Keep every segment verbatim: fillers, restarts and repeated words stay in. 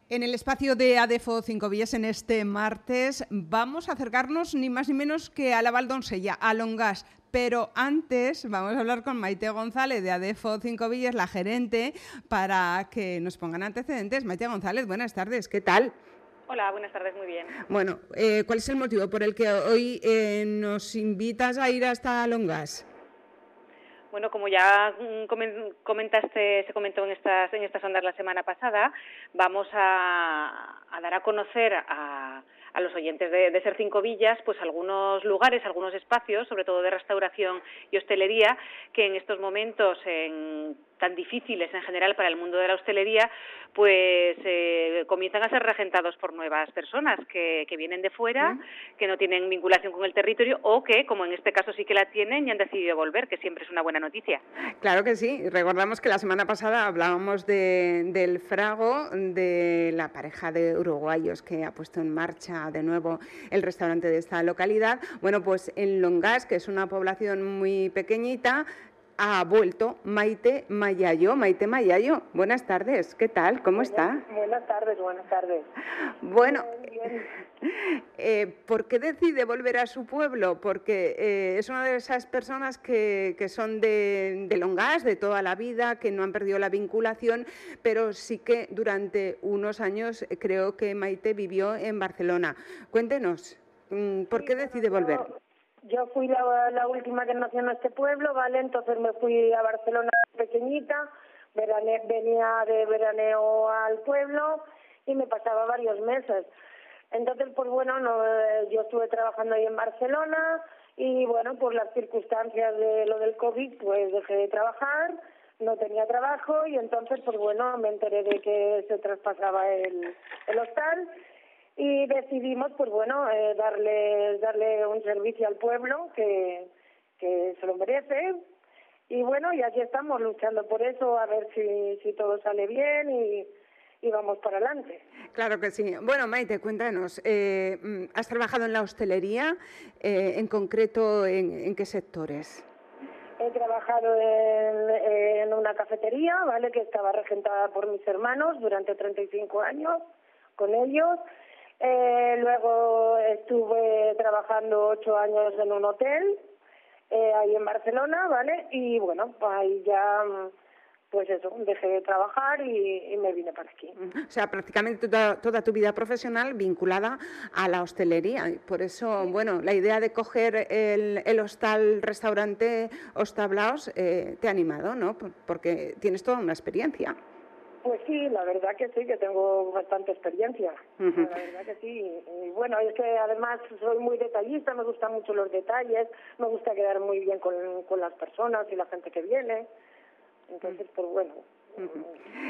En el espacio de Adefo Cinco Villas, en este martes, vamos a acercarnos ni más ni menos que a la Valdonsella, a Longas. Pero antes vamos a hablar con Maite González de Adefo Cinco Villas, la gerente, para que nos pongan antecedentes. Maite González, buenas tardes, ¿qué tal? Hola, buenas tardes, muy bien. Bueno, eh, ¿cuál es el motivo por el que hoy eh, nos invitas a ir hasta Longas? Bueno, como ya comentaste, se comentó en estas en estas ondas la semana pasada, vamos a, a dar a conocer a, a los oyentes de, de Ser Cinco Villas, pues algunos lugares, algunos espacios, sobre todo de restauración y hostelería, que en estos momentos en, tan difíciles en general para el mundo de la hostelería, pues eh, comienzan a ser regentados por nuevas personas que, que vienen de fuera, ¿Mm? que no tienen vinculación con el territorio o que, como en este caso sí que la tienen y han decidido volver, que siempre es una buena noticia. Claro que sí. Recordamos que la semana pasada hablábamos de, del Frago, de la pareja de uruguayos que ha puesto en marcha de nuevo el restaurante de esta localidad. Bueno, pues en Longas, que es una población muy pequeñita, ha vuelto Maite Mayayo. Maite Mayayo, buenas tardes, ¿qué tal? ¿Cómo buenas, está? Buenas tardes, buenas tardes. Bueno, bien, bien. Eh, ¿por qué decide volver a su pueblo? Porque eh, es una de esas personas que, que son de, de Longas, de toda la vida, que no han perdido la vinculación, pero sí que durante unos años creo que Maite vivió en Barcelona. Cuéntenos, ¿por qué sí, decide bueno, volver? Yo... Yo fui la, la última que nació en este pueblo, ¿vale? Entonces me fui a Barcelona pequeñita, verane, venía de veraneo al pueblo y me pasaba varios meses. Entonces, pues bueno, no, yo estuve trabajando ahí en Barcelona y bueno, por las circunstancias de lo del COVID, pues dejé de trabajar, no tenía trabajo y entonces, pues bueno, me enteré de que se traspasaba el, el hostal. Y decidimos, pues bueno, eh, darle darle un servicio al pueblo que, que se lo merece. Y bueno, y aquí estamos luchando por eso, a ver si, si todo sale bien y, y vamos para adelante. Claro que sí. Bueno, Maite, cuéntanos, eh, ¿has trabajado en la hostelería? Eh, en concreto, ¿en, en qué sectores? He trabajado en, en una cafetería, ¿vale?, que estaba regentada por mis hermanos durante treinta y cinco años con ellos. Eh, luego estuve trabajando ocho años en un hotel, eh, ahí en Barcelona, ¿vale? Y bueno, pues ahí ya, pues eso, dejé de trabajar y, y me vine para aquí. O sea, prácticamente toda, toda tu vida profesional vinculada a la hostelería. Por eso, sí. Bueno, la idea de coger el, el hostal, restaurante Hostablaos, eh, te ha animado, ¿no? Porque tienes toda una experiencia. Pues sí, la verdad que sí, que tengo bastante experiencia, uh-huh. La verdad que sí. Y bueno, es que además soy muy detallista, me gustan mucho los detalles, me gusta quedar muy bien con, con las personas y la gente que viene. Entonces, uh-huh. pues bueno, uh-huh.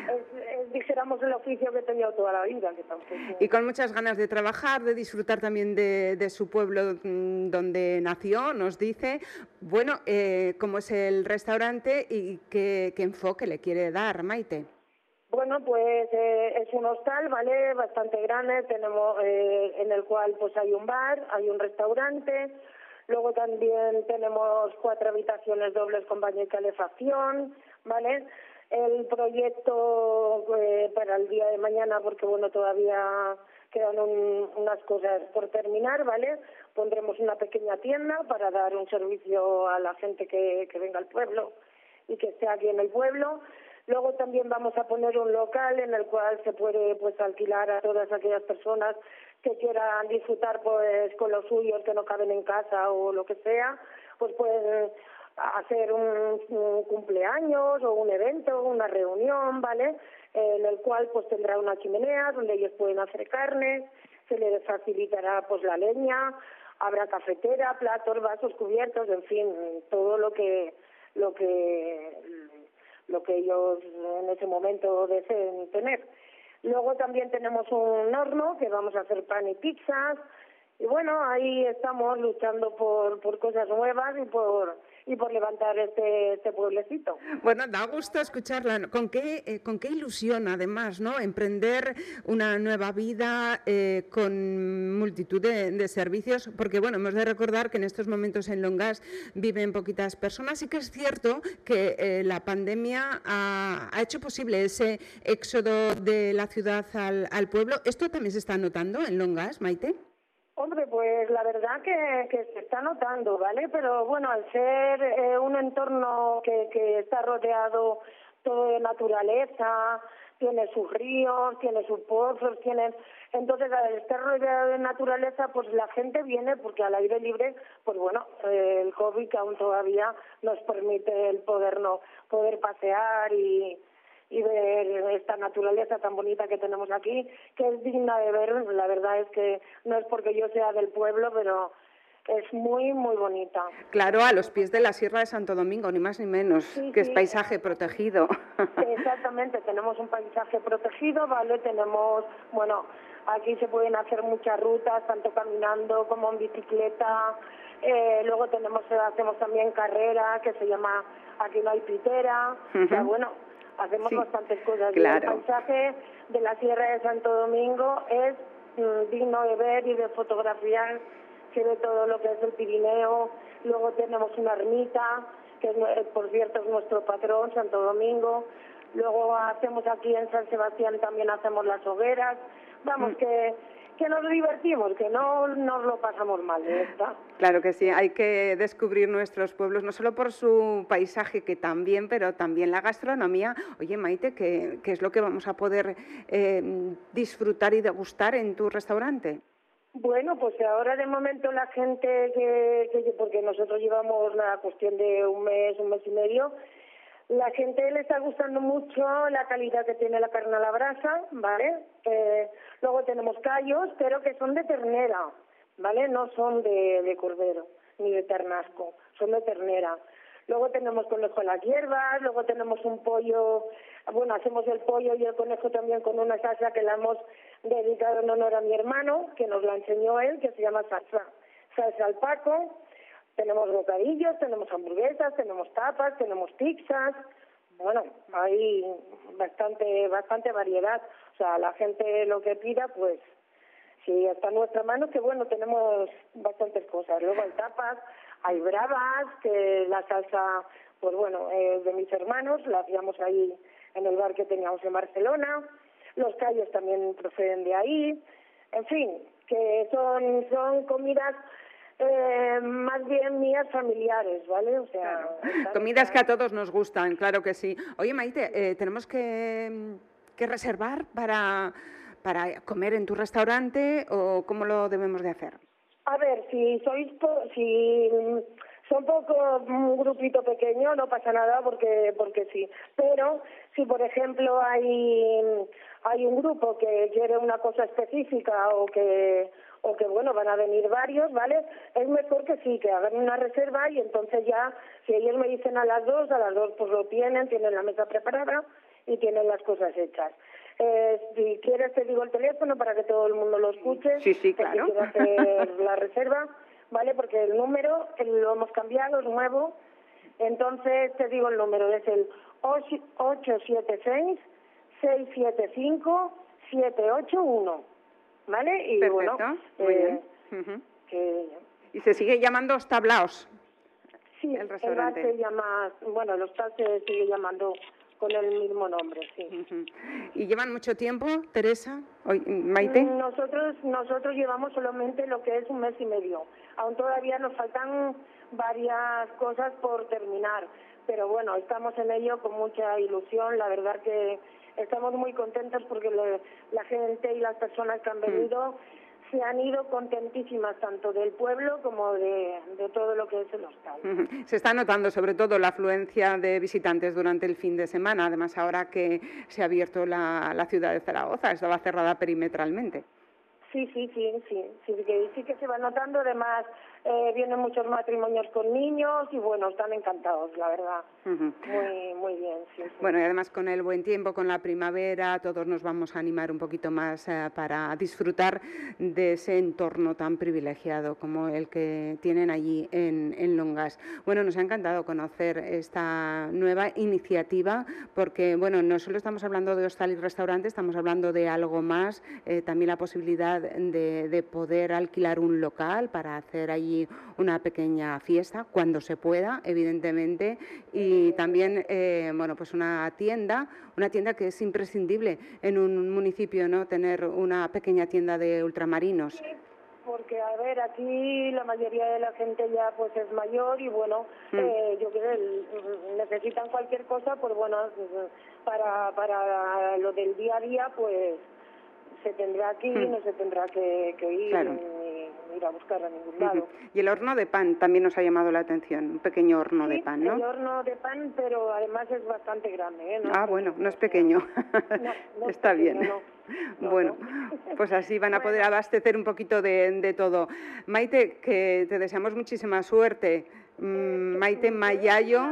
es, es, dijéramos, el oficio que he tenido toda la vida. Que tampoco... Y con muchas ganas de trabajar, de disfrutar también de, de su pueblo donde nació, nos dice. Bueno, eh, ¿cómo es el restaurante y qué, qué enfoque le quiere dar, Maite? Bueno, pues eh, es un hostal, ¿vale?, bastante grande, tenemos eh, en el cual pues hay un bar, hay un restaurante, luego también tenemos cuatro habitaciones dobles con baño y calefacción, ¿vale? El proyecto eh, para el día de mañana, porque bueno, todavía quedan un, unas cosas por terminar, ¿vale? Pondremos una pequeña tienda para dar un servicio a la gente que, que venga al pueblo y que esté aquí en el pueblo. Luego también vamos a poner un local en el cual se puede pues alquilar a todas aquellas personas que quieran disfrutar pues con los suyos que no caben en casa o lo que sea, pues pueden hacer un, un cumpleaños o un evento, una reunión, ¿vale? En el cual pues tendrá una chimenea donde ellos pueden hacer carne, se les facilitará pues la leña, habrá cafetera, platos, vasos, cubiertos, en fin, todo lo que lo que lo que ellos en ese momento deseen tener. Luego también tenemos un horno que vamos a hacer pan y pizzas y bueno, ahí estamos luchando por por cosas nuevas y por y por levantar este, este pueblecito. Bueno, da gusto escucharla. ¿Con qué, eh, con qué ilusión, además, ¿no? Emprender una nueva vida eh, con multitud de, de servicios, porque, bueno, hemos de recordar que en estos momentos en Longas viven poquitas personas y que es cierto que eh, la pandemia ha, ha hecho posible ese éxodo de la ciudad al, al pueblo. ¿Esto también se está notando en Longas, Maite? Hombre, pues la verdad que, que se está notando, ¿vale? Pero bueno, al ser eh, un entorno que, que está rodeado todo de naturaleza, tiene sus ríos, tiene sus pozos, tiene... Entonces, al estar rodeado de naturaleza, pues la gente viene porque al aire libre, pues bueno, eh, el COVID aún todavía nos permite el poder, no, poder pasear y... y ver esta naturaleza tan bonita que tenemos aquí, que es digna de ver. La verdad es que no es porque yo sea del pueblo, pero es muy, muy bonita. Claro, a los pies de la Sierra de Santo Domingo, ni más ni menos, sí, que sí. es paisaje protegido. Exactamente, tenemos un paisaje protegido, ¿vale? Tenemos, bueno, aquí se pueden hacer muchas rutas, tanto caminando como en bicicleta. Eh, luego tenemos, hacemos también carrera, que se llama Aquí no hay pitera. Uh-huh. O sea, bueno, hacemos sí, bastantes cosas. Claro. Y el paisaje de la Sierra de Santo Domingo es mm, digno de ver y de fotografiar. Se ve todo lo que es el Pirineo. Luego tenemos una ermita, que es, por cierto es nuestro patrón, Santo Domingo. Luego hacemos aquí en San Sebastián, también hacemos las hogueras. Vamos, mm. que... que nos divertimos, que no nos lo pasamos mal, ¿verdad? Claro que sí, hay que descubrir nuestros pueblos, no solo por su paisaje, que también, pero también la gastronomía. Oye, Maite, ¿qué, qué es lo que vamos a poder eh, disfrutar y degustar en tu restaurante? Bueno, pues ahora de momento la gente, que, que porque nosotros llevamos la cuestión de un mes, un mes y medio, la gente le está gustando mucho la calidad que tiene la carne a la brasa, ¿vale? Eh, luego tenemos callos, pero que son de ternera, ¿vale? No son de, de cordero ni de ternasco, son de ternera. Luego tenemos conejo en las hierbas, luego tenemos un pollo, bueno, hacemos el pollo y el conejo también con una salsa que la hemos dedicado en honor a mi hermano, que nos la enseñó él, que se llama salsa, salsa al Paco. Tenemos bocadillos, tenemos hamburguesas, tenemos tapas, tenemos pizzas. Bueno, hay bastante bastante variedad. O sea, la gente lo que pida, pues, si está en nuestra mano, que bueno, tenemos bastantes cosas. Luego hay tapas, hay bravas, que la salsa, pues bueno, es de mis hermanos, la hacíamos ahí en el bar que teníamos en Barcelona. Los callos también proceden de ahí. En fin, que son, son comidas... Eh, más bien mías familiares, ¿vale? O sea, claro. Comidas que a todos nos gustan, claro que sí. Oye, Maite, eh, ¿tenemos que, que reservar para, para comer en tu restaurante o cómo lo debemos de hacer? A ver, si sois, po si son poco un grupito pequeño, no pasa nada porque porque sí. Pero si, por ejemplo, hay hay un grupo que quiere una cosa específica o que o que bueno, van a venir varios, ¿vale? Es mejor que sí, que hagan una reserva y entonces ya, si ellos me dicen a las dos, a las dos pues lo tienen, tienen la mesa preparada y tienen las cosas hechas. Eh, si quieres te digo el teléfono para que todo el mundo lo escuche. Sí, sí, claro. Si quieres hacer la reserva, ¿vale? Porque el número lo hemos cambiado, es nuevo. Entonces te digo el número, es el ocho siete seis, seis siete cinco, siete ocho uno. ¿Vale? Y perfecto, bueno, muy eh, bien. Uh-huh. que... Y se sigue llamando Os Tablaos. Sí, el restaurante. El bar se llama, bueno, el hostal se sigue llamando con el mismo nombre, sí. Uh-huh. ¿Y llevan mucho tiempo, Teresa? Hoy, Maite. Nosotros, nosotros llevamos solamente lo que es un mes y medio. Aún todavía nos faltan varias cosas por terminar, pero bueno, estamos en ello con mucha ilusión. La verdad que estamos muy contentos porque le, la gente y las personas que han venido mm. se han ido contentísimas, tanto del pueblo como de, de todo lo que es el hostal. Uh-huh. Se está notando sobre todo la afluencia de visitantes durante el fin de semana, además ahora que se ha abierto la, la ciudad de Zaragoza, estaba cerrada perimetralmente. Sí, sí, sí, sí, sí, que, sí que se va notando, además eh, vienen muchos matrimonios con niños y bueno, están encantados, la verdad. Uh-huh. Muy, muy bien, sí, sí. Bueno, y además con el buen tiempo, con la primavera, todos nos vamos a animar un poquito más eh, para disfrutar de ese entorno tan privilegiado como el que tienen allí en, en Longas. Bueno, nos ha encantado conocer esta nueva iniciativa porque, bueno, no solo estamos hablando de hostal y restaurante, estamos hablando de algo más, eh, también la posibilidad De, de poder alquilar un local para hacer allí una pequeña fiesta cuando se pueda, evidentemente, y también eh, bueno, pues una tienda, una tienda que es imprescindible en un municipio, ¿no? Tener una pequeña tienda de ultramarinos. Sí, porque a ver, aquí la mayoría de la gente ya pues es mayor y bueno, mm. eh, yo creo que necesitan cualquier cosa, pues bueno, para, para lo del día a día, pues se tendrá que ir, hmm. no se tendrá que, que ir claro. ni ir a buscar a ningún lado. Uh-huh. Y el horno de pan también nos ha llamado la atención, un pequeño horno sí, de pan, ¿no? el horno de pan, pero además es bastante grande, ¿eh? No ah, es bueno, pequeño, no es pequeño. No, no Está es pequeño, bien. No. No, bueno, no. pues así van a poder bueno. abastecer un poquito de, de todo. Maite, que te deseamos muchísima suerte. Eh, Maite Mayayo.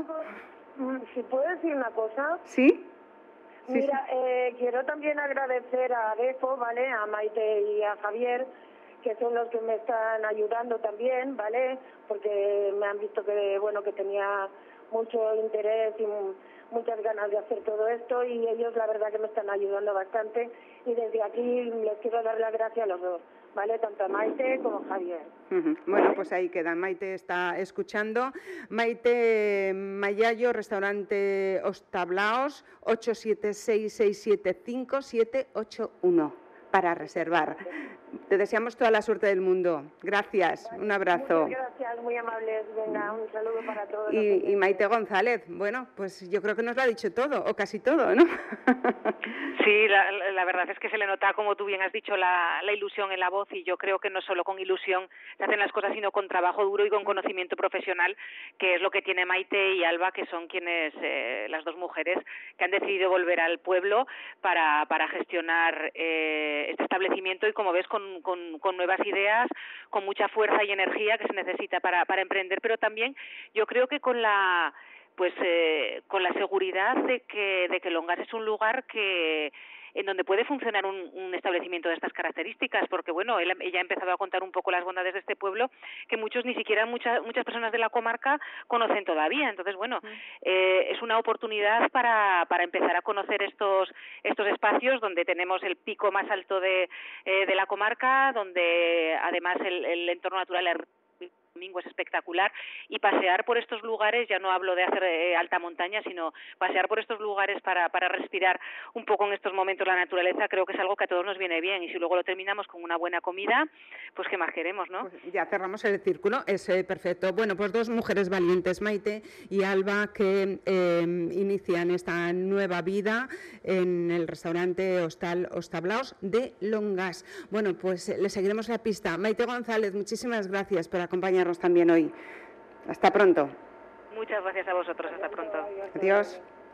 Si puedo decir una cosa. ¿Sí? Sí, Mira, eh, quiero también agradecer a Adefo, ¿vale? A Maite y a Javier, que son los que me están ayudando también, ¿vale? Porque me han visto que, bueno, que tenía mucho interés y muchas ganas de hacer todo esto y ellos la verdad que me están ayudando bastante y desde aquí les quiero dar las gracias a los dos, ¿vale? Tanto a Maite como a Javier. Uh-huh. Bueno, pues ahí queda. Maite está escuchando. Maite Mayayo, restaurante Ostablaos, ocho siete seis, seis siete cinco, siete ocho uno para reservar. Te deseamos toda la suerte del mundo. Gracias, un abrazo. Muchas gracias, muy amables. Venga, un saludo para todos. Y, y Maite González, bueno, pues yo creo que nos lo ha dicho todo, o casi todo, ¿no? Sí, la, la verdad es que se le nota, como tú bien has dicho, la, la ilusión en la voz y yo creo que no solo con ilusión se hacen las cosas, sino con trabajo duro y con conocimiento profesional, que es lo que tiene Maite y Alba, que son quienes, eh, las dos mujeres, que han decidido volver al pueblo para, para gestionar eh, este establecimiento y, como ves, con, con, con nuevas ideas, con mucha fuerza y energía que se necesita para, para emprender, pero también yo creo que con la pues eh, con la seguridad de que de que Longas es un lugar que en donde puede funcionar un, un establecimiento de estas características, porque bueno, él, ella ha empezado a contar un poco las bondades de este pueblo que muchos, ni siquiera muchas muchas personas de la comarca conocen todavía. Entonces, bueno, eh, es una oportunidad para para empezar a conocer estos estos espacios donde tenemos el pico más alto de eh, de la comarca, donde además el, el entorno natural es domingo es espectacular y pasear por estos lugares, ya no hablo de hacer eh, alta montaña, sino pasear por estos lugares para, para respirar un poco en estos momentos la naturaleza, creo que es algo que a todos nos viene bien y si luego lo terminamos con una buena comida, pues qué más queremos, ¿no? Pues ya cerramos el círculo, es eh, perfecto. Bueno, pues dos mujeres valientes, Maite y Alba, que eh, inician esta nueva vida en el restaurante Hostal Ostablaos de Longas. Bueno, pues eh, le seguiremos la pista. Maite González, muchísimas gracias por acompañarnos también hoy. Hasta pronto. Muchas gracias a vosotros, hasta pronto. Adiós.